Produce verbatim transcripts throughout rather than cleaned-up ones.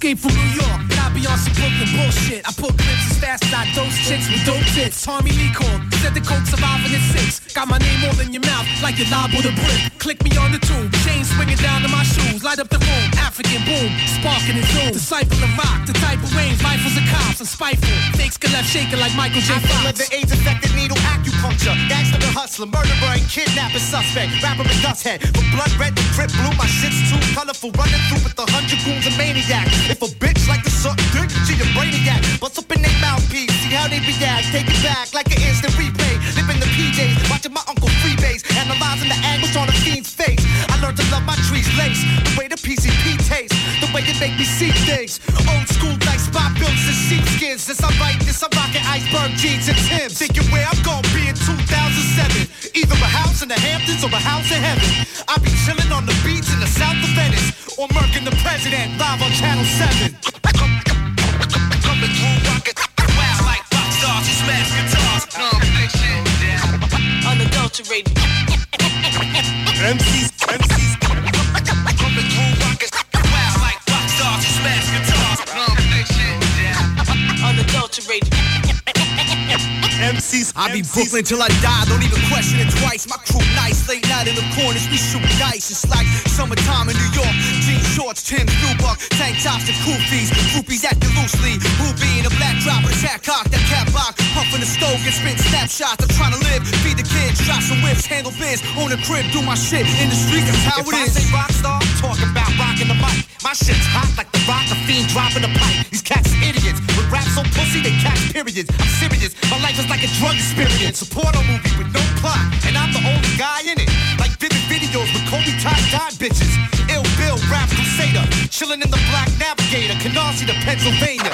escape from New York, but I be on some Brooklyn bullshit. I put clips as fast as I dose chicks with dope tits. Tommy Lee called, said the coke surviving at six. Got my name all in your mouth like you liable to brick. Click me on the tube, chain swinging down to my shoes. Light up the room, African boom, sparking and zoom. Disciple of rock, the type of range, rifles and cops, and spiteful. Fakes get left shaking like Michael J. Fox. The AIDS-affected needle acupuncture. Gangster and hustler, murderer and kidnapper suspect. Rapper and dust head. From blood red to crip blue, my shit's too colorful. Running through with a hundred goons and maniac. If a bitch like to suck dick, she a brainiac. Bust up in they mouthpiece, see how they react. Take it back like an instant replay. Living the P Js, watching my uncle freebase. Analyzing the anguish on a fiend's face. I learned to love my trees lace. The way the P C P tastes. The way it make me see things. Old school like spot builds and sheepskins. Since I write this, I'm rocking iceberg jeans and Timbs. Thinking where I'm gonna be in two thousand seven. Either a house in the Hamptons or a house in heaven. I'll be chilling on the beach in the south of Venice. Or murking the president live on Channel seven. Coming through rocket. Wow, like rock stars who smash guitars. Non-fiction. Unadulterated. M Cs, M Cs. Coming through rocket. Wow, like rock stars who smash guitars. Non-fiction. Unadulterated. M Cs, I be Brooklyn till I die, don't even question it twice. My crew nice, late night in the corners, we shoot dice. It's like summertime in New York. Jeans, shorts, Tim's, Nubuck, tank tops and koofies. Groupies acting loosely. Ruby in a black drop with a tat cock, that cat box. Puffin' the stove, get spit snapshots. I'm trying to live, feed the kids, drop some whips, handle biz, own a crib, do my shit in the street. That's how if it I is. Say rock star, talking about rocking the mic. My shit's hot like the rock, a fiend dropping the pipe. These cats are idiots. With rap so pussy, they catch periods. I'm serious. My life is like a drug experience. A porno movie with no plot, and I'm the only guy in it. Like vivid videos with Kobe tie-dye bitches. Ill Bill, rap crusader, chilling in the black Navigator, Canarsie to Pennsylvania.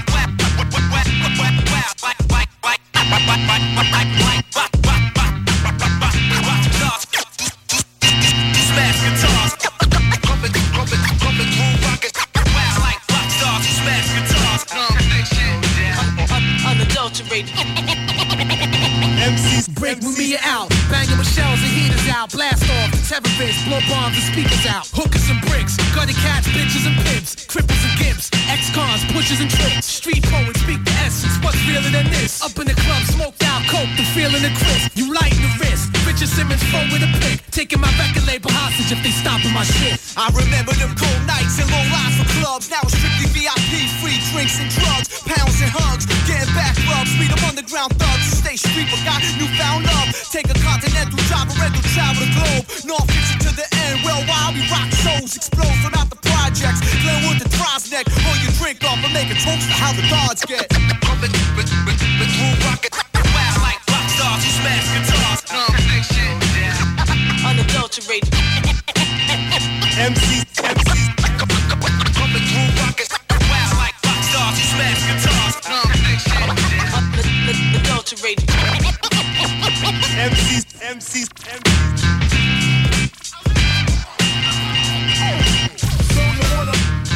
Smash guitars, coming, coming, coming through rockets. Wow, like rock stars, smash guitars. Non-fiction, unadulterated. M Cs break with me out, banging with shells and heaters out. Blast off the terrorists, blow bombs and speakers out. Hookers and bricks, gutted cats, bitches and pimps, cripples and gimps, ex-cons, pushers and tricks. Street poets speak the essence, what's realer than this? Up in the club, smoked out, coke, the feeling the crisp. You lighten the wrist, Richard Simmons phone with a pick, taking my record label hostage if they stopping my shit. I remember them cold nights and long lines for clubs. Now it's strictly V I P, free drinks and drugs, pounds and hugs, getting back rubs. Meet them underground thugs, stay street but got newfound love. Take a continental drive, a rental travel the globe. North fiction to the end, well while we rock shows, explode throughout the projects. Glenwood to Trosneck, pour your drink off and make a toast to how the gods get. Coming with through rocket, wow like rock stars who smash guitars. Non-fiction, unadulterated. M Cs, M Cs, coming through rocket, wow like rock stars who smash guitars. Non-fiction, unadulterated. M Cs, M Cs, M Cs. So you wanna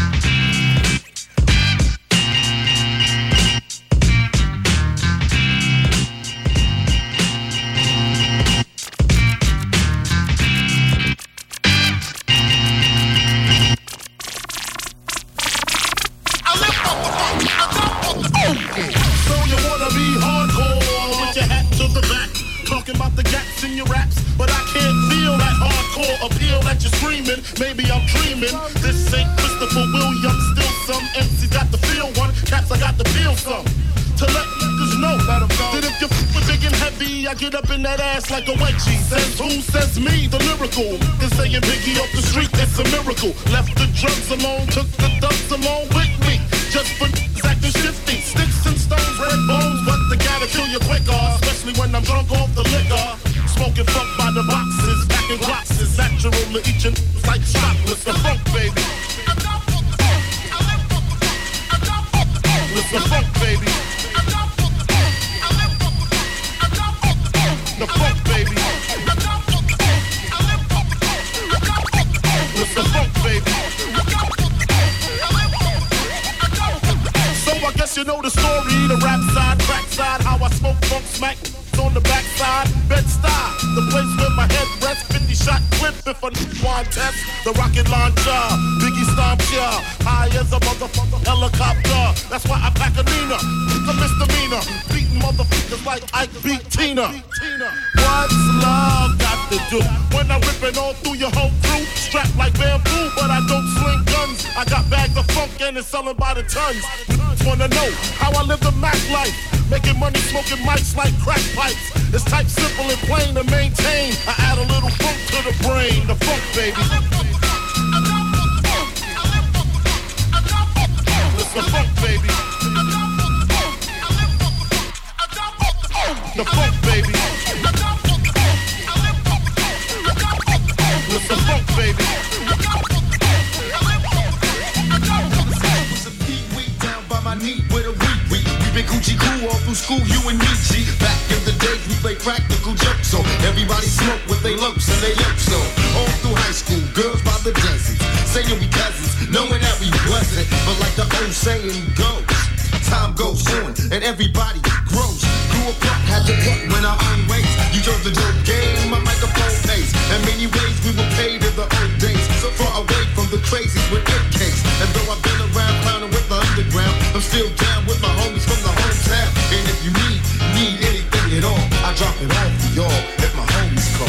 So you wanna be hardcore with your hat to the back, talking about the gaps in your raps, but I can't feel that hardcore appeal that you're screaming. Maybe I'm dreaming. This ain't Christopher Williams, still some M C got to feel one, cats I got to feel some. To let niggas know that if you're f***ing big and heavy, I get up in that ass like a wedgie. Says who? Says me, the lyrical. Is saying Biggie off the street, it's a miracle. Left the drugs alone, took the thugs along with me. Just for niggas acting shifty. Sticks and stones, red bones, but they gotta kill you quicker. Especially when I'm drunk off the liquor. Smoking funk by the boxes, packing boxes. Natural to each and like chocolates. The funk, baby. It's the funk, baby. The funk, baby. It's the funk, baby. So I guess you know the story, the rap side, crack side, how I smoke funk smack on the backside, Bed-Stuy, the place where my head rests, fifty shot clip if a one test. The rocket launcher, Biggie stomp ya, high as a motherfucker helicopter. That's why I pack a Nina, it's a misdemeanor, beating motherfuckers like Ike beat Tina. What's love got to do when I'm ripping all through your whole crew? Strapped like bamboo, but I don't sling guns. I got bags of funk and it's selling by the tons. Wanna know how I live the Mac life? Making money, smoking mics like crack pipes. It's type simple and plain to maintain. I add a little funk to the brain, the funk baby. It's the funk baby. The funk baby. It's the funk baby. Was a pee-wee down by my knee with a wee-wee. We been Gucci cool all through school, you and me, G. Back in the days we played practical jokes, so everybody smoke with they lumps and they yokes on. All through high school, girls by the dozens, saying we cousins, knowing that we wasn't. But like the old saying goes, time goes on and everybody grows. Grew apart, had to cut when our own ways. You chose the dope game, my microphone pays. In many ways we were paid in the old days, so far away from the crazies with A Ks. And though I've been around clowning with the underground, I'm still down with my homies from the hometown. And if you need, need anything at all, I drop it off to y'all if my homies call.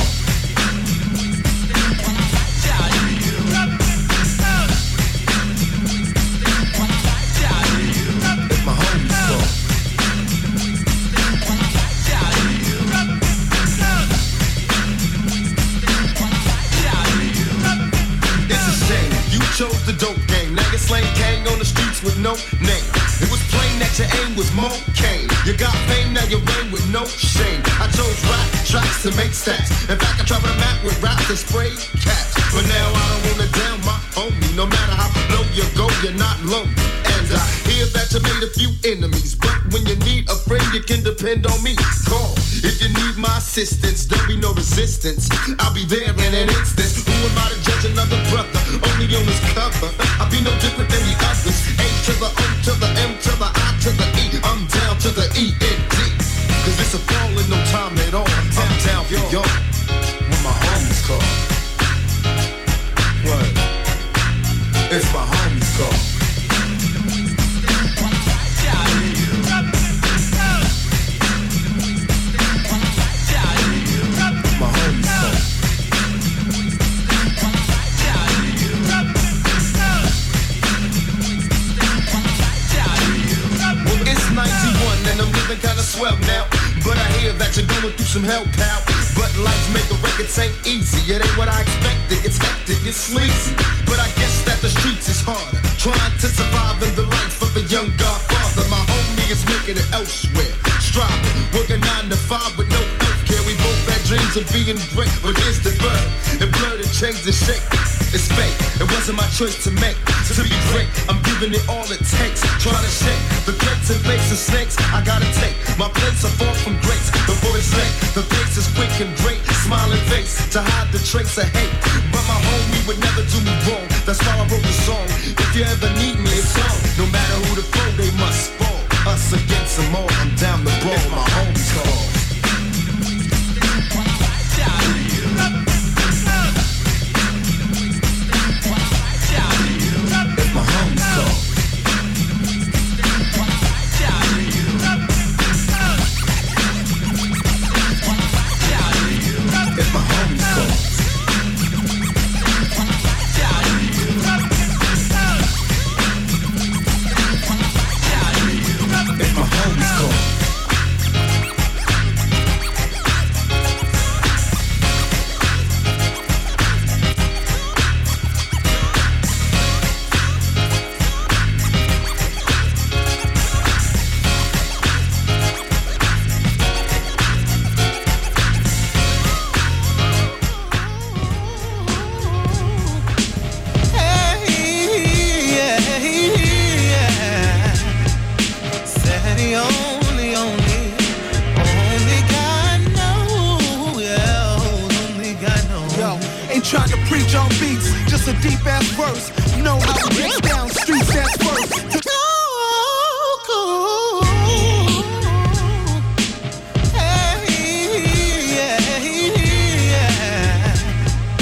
Chose the dope game. Now you're slaying gang on the streets with no name. It was plain that your aim was more cane. You got fame, now you reign with no shame. I chose rap tracks to make stats. In fact, I travel the map with rap to spray cats. But now I don't wanna down my homie. No matter how low you go, you're not lonely. And I hear that you made a few enemies, but when you need a friend, you can depend on me. Call if you need my assistance. There'll be no resistance. I'll be there in an instant. Who am I to judge another brother? Only on his cover. I'll be no different than the others. A to the O to the M to the I to the E. I'm down to the E N D. Cause it's a fall in no time at all. I'm down for y'all when my homies call. What? It's my homies call. Kinda swell now, but I hear that you're going through some hell, pal. But life make the records ain't easy. It ain't what I expected. It's hectic, it's sleazy. But I guess that the streets is harder. Trying to survive in the life of a young godfather. My homie is making it elsewhere. Striving, working nine to five with no health care. We both had dreams of being great, but here's the bird. It blurred and changed the shape. It's fake. It wasn't my choice to make. To be great, I'm giving it all it takes. Trying to shake the grapes and bakes and snakes. I gotta take my place are far from grace. Before it's late, the face is quick and great. Smiling face to hide the trace of hate. But my homie would never do me wrong. That's why I wrote the song. If you ever need me, it's on. No matter who the foe, they must fall. Us against them all. I'm down the road. My homies call. Trying to preach on beats, just a deep ass verse. You know how it gets down, streets ass first. Oh, cool. Hey, yeah, yeah.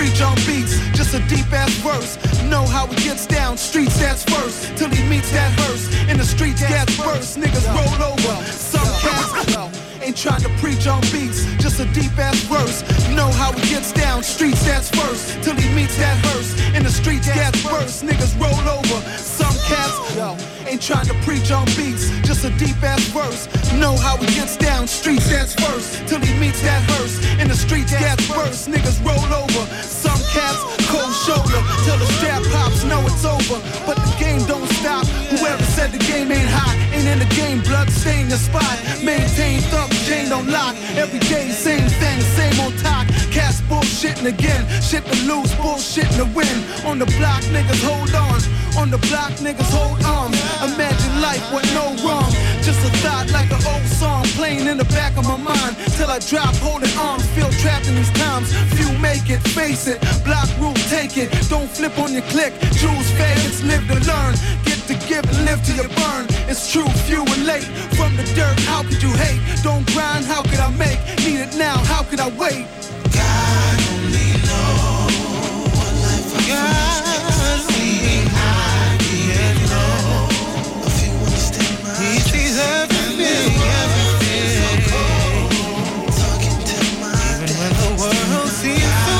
preach on beats, just a deep ass verse. Know how he gets down, streets that's first. Till he meets that hearse, in the streets that's burst. Niggas roll over, some cats ain't trying to preach on beats, just a deep ass verse. Know how he gets down, streets that's first. Till he meets that hearse, in the streets that's burst. Niggas roll over, some cats ain't trying to preach on beats, just a deep ass verse. Know how he gets down, streets that's first. Till he meets that hearse, in the streets that's burst. Niggas roll over, some cats cold shoulder till the strap pops, know it's over. But the game don't stop. Whoever said the game ain't hot ain't in the game. Blood stain the spot, maintain thumb chain on lock. Every day same thing, same on top. Cats bullshitting again, shit to lose, bullshitting to win. On the block niggas hold on, on the block niggas hold on. Imagine life with no wrong, just a thought like an old song playing in the back of my mind. Till I drop holding arms, feel trapped in these times. Few make it, face it, block rule take it. Don't flip on your click, choose favorites, live to learn. Get to give and live till you burn. It's true, few and late. From the dirt, how could you hate? Don't grind, how could I make? Need it now, how could I wait? God only knows what life I God only high, yeah, low. If you understand my He sees everything, everything. So cold, talking to my Even when the world seems so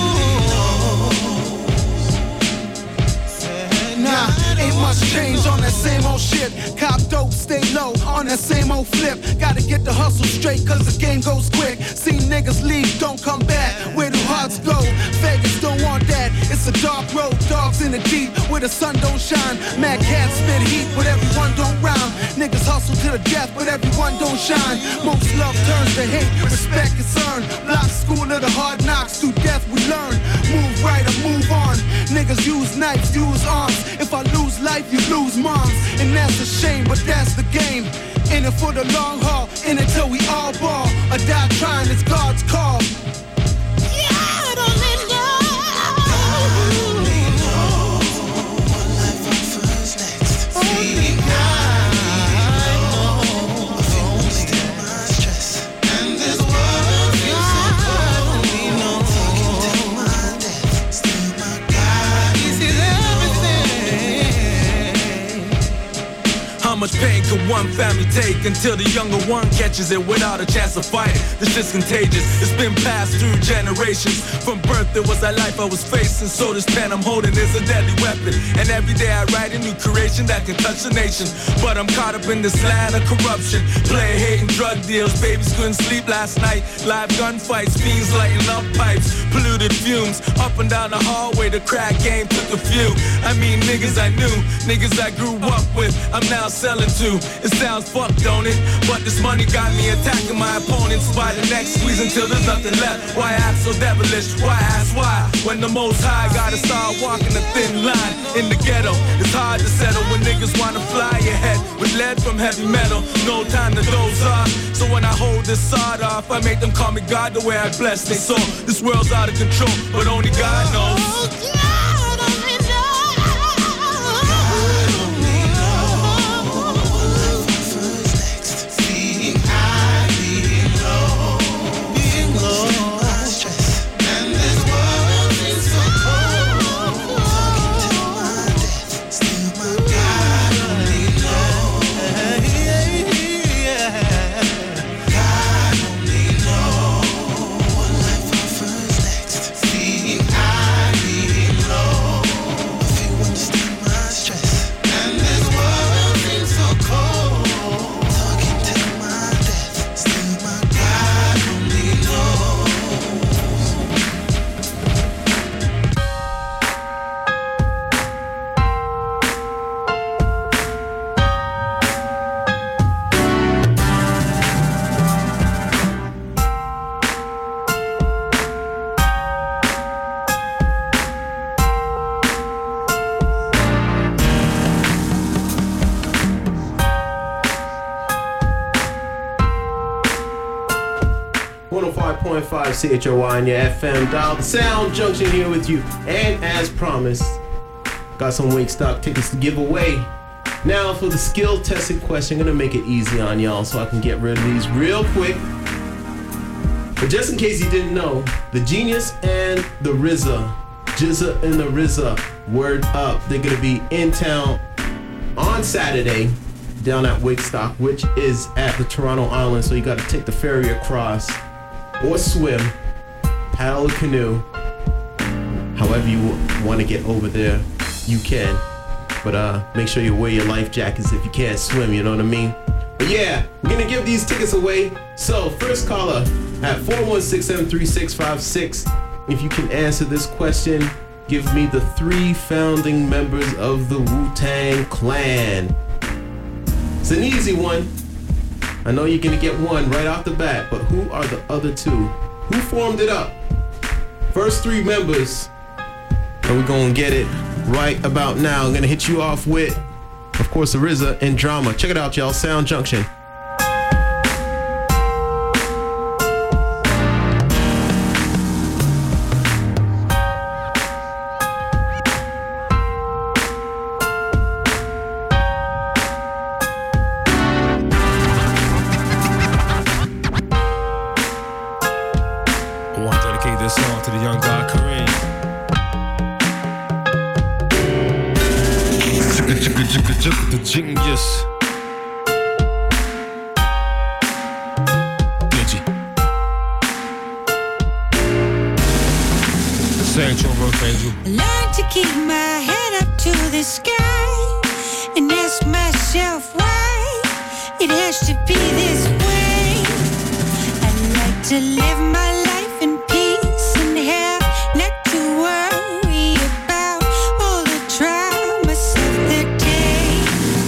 cold. Nah, ain't much change on that same old shit. Cop dope, stay low on that same old flip. Gotta get the hustle straight cause the game goes quick. See niggas leave, don't come back. Where do hearts go? Vegas don't want that. It's a dark road, dogs in the deep where the sun don't shine. Mad cats spit heat, but everyone don't rhyme. Niggas hustle to the death, but everyone don't shine. Most love turns to hate, respect is earned. Block school of the hard knocks, through death we learn. Move right or move on. Niggas use knives, use arms. If I lose life, you lose moms. And that's a shame, but that's the game. In it for the long haul, in it till we all ball. Or die trying, it's God's call. God only knows what life offers next. See, God knows if you understand my stress. And this world feels so cold. Only knows talking till my death. Still my God, He sees everything. How much pain could one family take until the younger one catches it without a chance to fight it? This shit's contagious. It's been passed through generations. From birth, it was that life I was facing. So this pen I'm holding is a deadly weapon. And every day I write a new creation that can touch the nation. But I'm caught up in this land of corruption. Player hating, drug deals. Babies couldn't sleep last night. Live gunfights, fiends lighting up pipes. Polluted fumes. Up and down the hallway, the crack game took a few. I mean, niggas I knew. Niggas I grew up with. I'm now selling to. It sounds fucked, don't it? But this money got me attacking my opponents by the neck, squeeze until there's nothing left. Why act so devilish? Why ask why? When the Most High gotta start walking a thin line in the ghetto. It's hard to settle when niggas wanna fly ahead with lead from heavy metal. No time to doze off. So when I hold this sod off, I make them call me God the way I bless they soul. This world's out of control, but only God knows. God only knows. one oh five point five C H O Y on your F M dial. The Sound Junction here with you. And as promised, got some Wingstop tickets to give away. Now for the skill testing question, I'm gonna make it easy on y'all so I can get rid of these real quick. But just in case you didn't know, the Genius and the R Z A, G Z A and the R Z A, word up. They're gonna be in town on Saturday down at Wigstock, which is at the Toronto Island. So you gotta take the ferry across or swim, paddle a canoe. However you want to get over there, you can. But uh, make sure you wear your life jackets if you can't swim, you know what I mean? But yeah, we're gonna give these tickets away. So first caller at four one six, seven three six, five six. If you can answer this question, give me the three founding members of the Wu-Tang Clan. It's an easy one. I know you're gonna get one right off the bat, but who are the other two? Who formed it up? First three members, and we're gonna get it right about now. I'm gonna hit you off with, of course, the R Z A and Drama. Check it out, y'all. Sound Junction. I want to dedicate this song to the young god Kareem. The genius. Digi. Central Road Angel. Learn to keep my head up to the sky and ask myself why it has to be this way. I like to live my life in peace and have not to worry about all the dramas of the day.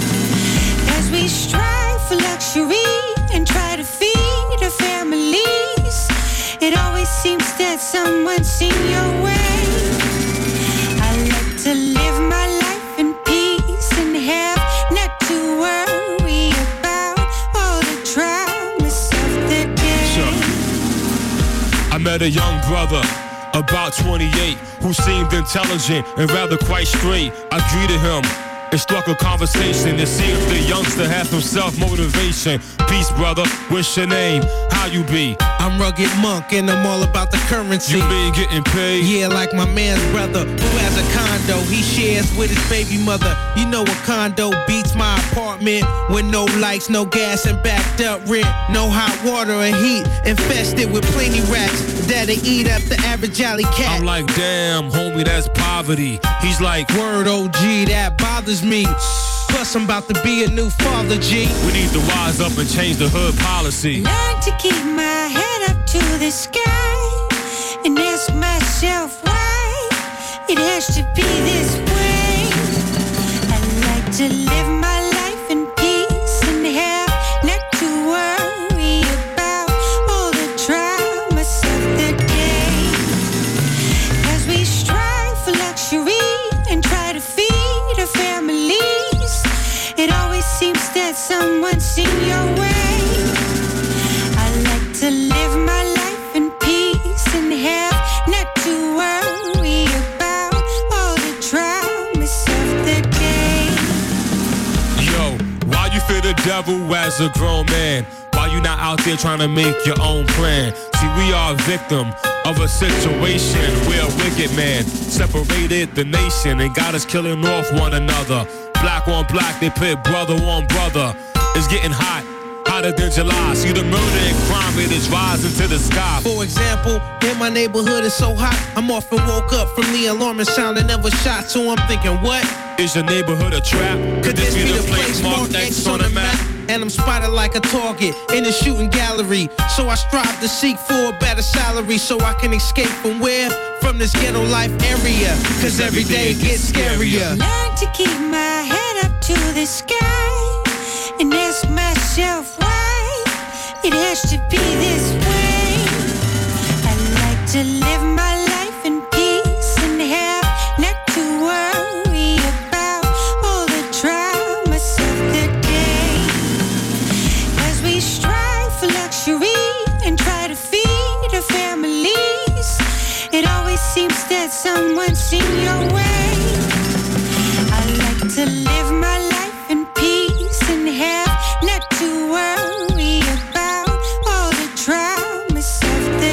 As we strive for luxury and try to feed our families, it always seems that someone's in your way. I like to live my life in peace and have not to worry about all the dramas of the day. Sure. I met a young brother, about twenty-eight, who seemed intelligent and rather quite straight. I greeted him and struck a conversation. It seems the youngster has some self-motivation. Peace, brother, what's your name? How you be? I'm Rugged Monk and I'm all about the currency. You mean getting paid? Yeah, like my man's brother who has a condo he shares with his baby mother. You know a condo beats my apartment with no lights, no gas and backed up rent. No hot water or heat, infested with plenty rats that'll eat up the average alley cat. I'm like, damn, homie, that's poverty. He's like, word O G, that bothers me. Plus I'm about to be a new father, G. We need to wise up and change the hood policy. Learn to keep my head up to the sky and ask myself why it has to be this way. I like to live my life in peace and have not to worry about all the dramas of the day. As we strive for luxury and try to feed our families, it always seems that someone's in your way. I like to live my life in peace and have not to worry about all the dramas of the day. Yo, why you fear the devil as a grown man? Why you not out there trying to make your own plan? See, we are a victim of a situation where a wicked man separated the nation and got us killing off one another. Black on black, they pit brother on brother. It's getting hot, hotter than July. See the murder and crime, it is rising to the sky. For example, in my neighborhood it's so hot, I'm often woke up from the alarming sound and never shot. So I'm thinking, what? Is your neighborhood a trap? Could this be the place marked X on the map? And I'm spotted like a target in a shooting gallery. So I strive to seek for a better salary so I can escape from where? From this ghetto life area. Cause every day it gets scarier. Learn to keep my head up to the sky and ask myself why it has to be this way. I like to live my life in peace and have not to worry about all the dramas of the day. As we strive for luxury and try to feed our families, it always seems that someone's in your way. I like to live my life in peace and have not to worry about all the dramas of the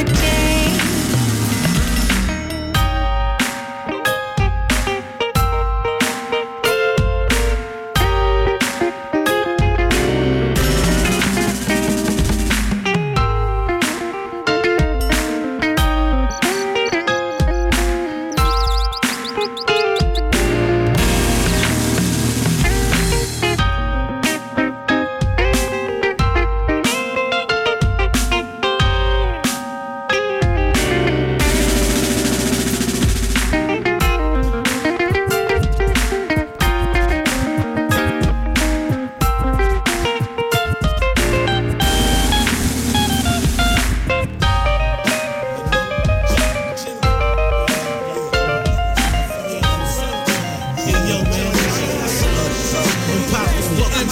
yo, man. When Pop was looking.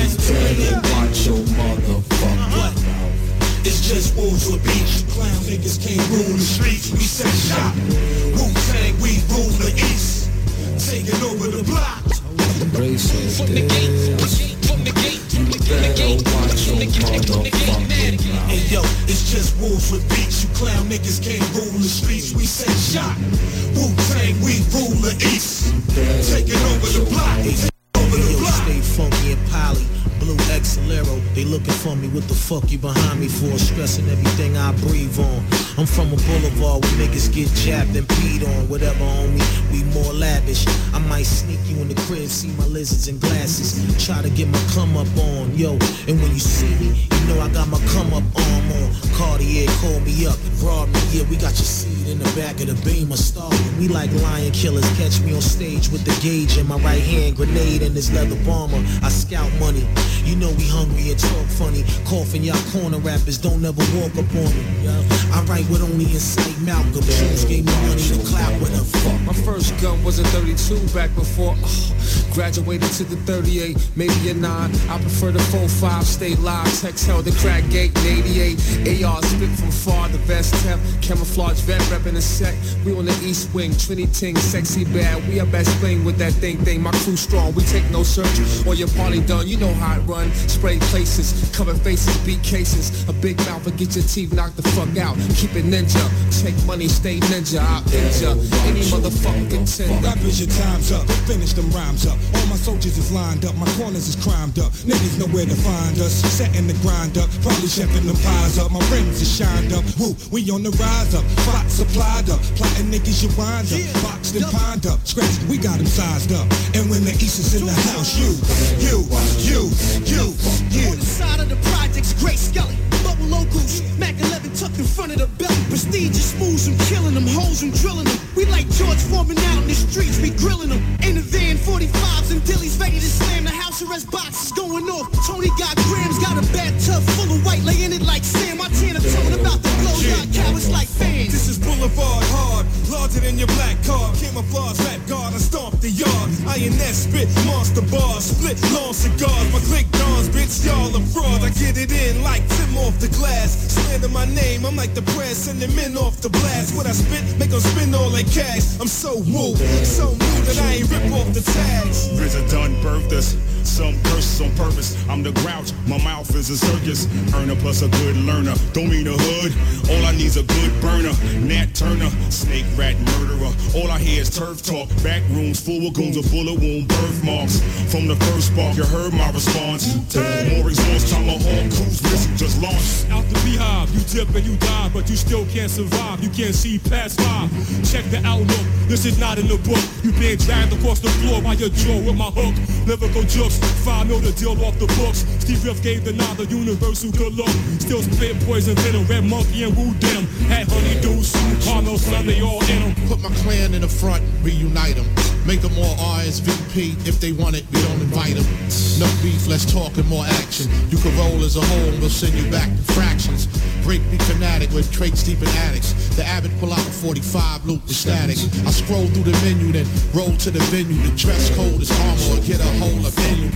Watch your motherfucker. It's just wolves with beach. Clown niggas can't rule the streets. We set shop. Wu-Tang, we rule the east. Taking over the block. Braces, from the gate, from the gate, from the gate, from the gate, from the gate. Hey yo, it's just wolves with beats. You clown niggas can't rule the streets. We set shot. Wu-Tang, we rule the east. Taking over the block. Over the block. Stay funky and poly. Blue Excelero, they looking for me. What the fuck you behind me for? Stressing everything I breathe on. I'm from a boulevard where niggas get jabbed and peed on. Whatever, homie, we more lavish. I might sneak you in the crib, see my lizards and glasses. Try to get my come up on, yo. And when you see me, you know I got my come up arm on. Cartier, call me up, rob me. Yeah, we got your seat in the back of the Beamer stalking. We like lion killers. Catch me on stage with the gauge in my right hand, grenade in this leather bomber. I scout money. You know we hungry and talk funny. Coughing y'all corner rappers, don't ever walk up on me. Yeah. I write what only incite Malcolm. Shoes gave me money to clap with a fuck. My first gun was a thirty-two back before uh, graduated to the thirty-eight, maybe a nine. I prefer the four five, stay live. Text held the crack gate in eighty-eight. A R spit from far, the best temp. Camouflage vet reppin' the set. We on the east wing, Trinity ting, sexy bad. We up at Spring with that thing thing. My crew strong, we take no search. Or your party done, you know how it run. Spray places, cover faces, beat cases. A big mouth will get your teeth knocked the fuck out. Keep it ninja, take money, stay ninja. I'll injure any motherfucking contender. Rappers, your time's up, finish them rhymes up. All my soldiers is lined up, my corners is crimed up. Niggas know where to find us, setting the grind up. Probably chefing them pies up, my rings is shined up. Woo, we on the rise up, plot supplied up. Plotting niggas you wind up, boxed and pined up. Scratched, we got them sized up. And when the east is in the house, you, you, you, you, you. On the side of the projects, Grace Skelly, bubble locals, Mac eleven tucked in front of the belly. Prestigious moves, I'm killing them, hoes, I'm drilling them. We like George Foreman out in the streets, we grilling them. In the van, forty-fives and dillies ready to slam. The house arrest box is going off. Tony got grams, got a bathtub full of white, laying it like Sam. Montana tone about the blow, got cowards like fans. This is Boulevard hard, larger than your black car. Camouflage rap guard, I stomp the yard. I N S spit, monster bars, split long cigars. My click dawns, bitch, y'all a fraud. I get it in like Tim off the glass. Slander my name, I'm like the press, sending men off the blast. What I spit, make them spin all they cash. I'm so woo, so new that I ain't rip off the tags. R Z A done birthed us, some curses on purpose. I'm the grouch, my mouth is a circus. Earner plus a good learner, don't mean a hood. All I need's a good burner. Nat Turner, snake rat murderer. All I hear is turf talk. Back rooms full of goons, a bullet wound, birthmarks. From the first spark, you heard my response. More exhaust, tomahawk, cruise missile just launched. Out the beehive, you dip and you die, but you still can't survive. You can't see past five. Check the outlook, this is not in the book. You being dragged across the floor by your jaw with my hook. Lyrical jokes, five mil to deal off the books. Steve Riff gave the nod, the universal good look. Still spit poison venom, red monkey and woo them. Had honey deuce, Harlow son, they all in them. Put my clan in the front, reunite them. Make them all R S V P. If they want it, we don't invite them. No beef, let's talk and more action. You can roll as a whole, we'll send you back to fractions. Break me fanatic with traits deep in addicts. The Abbott pull out a forty-five, loop the static. I scroll through the menu, then roll to the venue. The dress code is armor, get a hold of venue.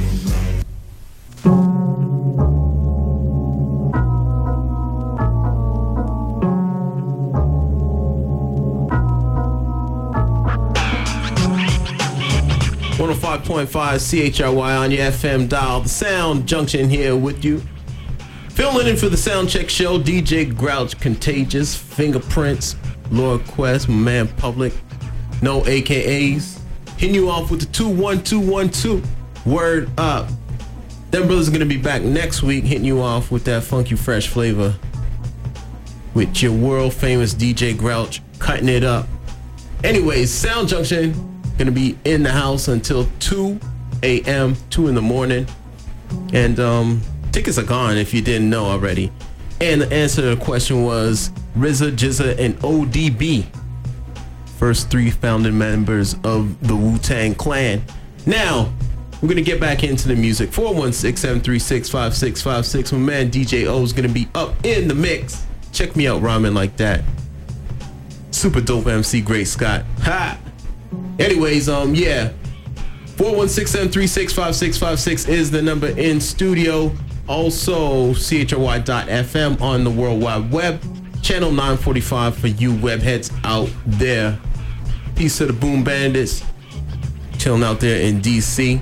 one oh five point five C H R Y on your F M dial. The Sound Junction here with you. Filling in for the Sound Check Show, D J Grouch, Contagious, Fingerprints, Lord Quest, my man Public, no A K As. Hitting you off with the two one two one two. Word up. Them brothers are going to be back next week hitting you off with that funky fresh flavor. With your world famous D J Grouch cutting it up. Anyways, Sound Junction gonna be in the house until two a.m., two in the morning. And um, tickets are gone if you didn't know already. And the answer to the question was R Z A, J Z A, and O D B. First three founding members of the Wu-Tang Clan. Now, we're gonna get back into the music. four one six, seven three six, five six five six. My man D J O is gonna be up in the mix. Check me out, rhyming like that. Super dope M C Great Scott. Ha! Anyways, um, yeah. four one six, seven three six, five six five six is the number in studio. Also, C H R Y dot F M on the World Wide Web. Channel nine forty-five for you webheads out there. Peace to the Boom Bandits. Chilling out there in D C.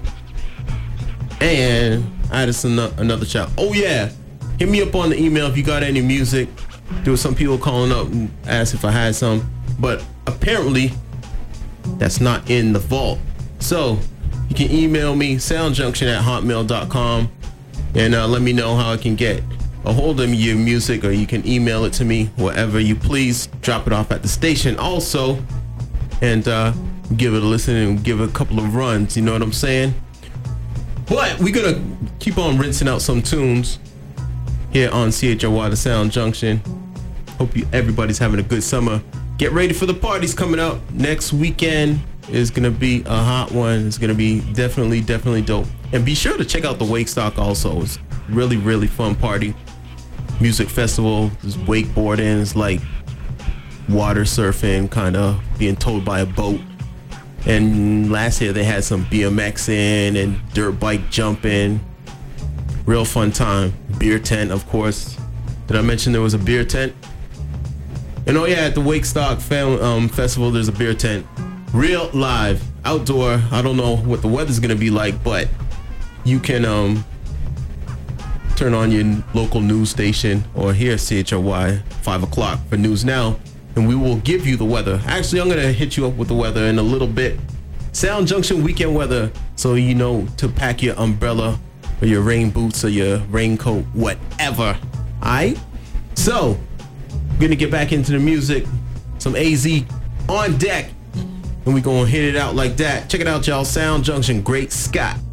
And I had another shout. Oh, yeah. Hit me up on the email if you got any music. There was some people calling up and asked if I had some. But apparently, that's not in the vault. So, you can email me, soundjunction at hotmail dot com. And uh, let me know how I can get a hold of your music, or you can email it to me, wherever you please. Drop it off at the station also. And uh, give it a listen and give it a couple of runs. You know what I'm saying? But we're going to keep on rinsing out some tunes here on C H R Y, the Sound Junction. Hope you everybody's having a good summer. Get ready for the parties coming up. Next weekend is going to be a hot one. It's going to be definitely, definitely dope. And be sure to check out the Wake Stock also. It's really, really fun party. Music festival. There's wakeboarding. It's like water surfing, kind of being towed by a boat. And last year they had some BMXing and dirt bike jumping. Real fun time. Beer tent, of course. Did I mention there was a beer tent? And oh yeah, at the Wake Stock Fam- um, Festival, there's a beer tent. Real live, outdoor. I don't know what the weather's gonna be like, but you can um, turn on your local news station or hear C H R Y five o'clock for News Now, and we will give you the weather. Actually, I'm gonna hit you up with the weather in a little bit. Sound Junction weekend weather, so you know to pack your umbrella or your rain boots or your raincoat, whatever. Alright? So, we're gonna get back into the music. Some A Z on deck. And we're gonna hit it out like that. Check it out, y'all. Sound Junction, Great Scott.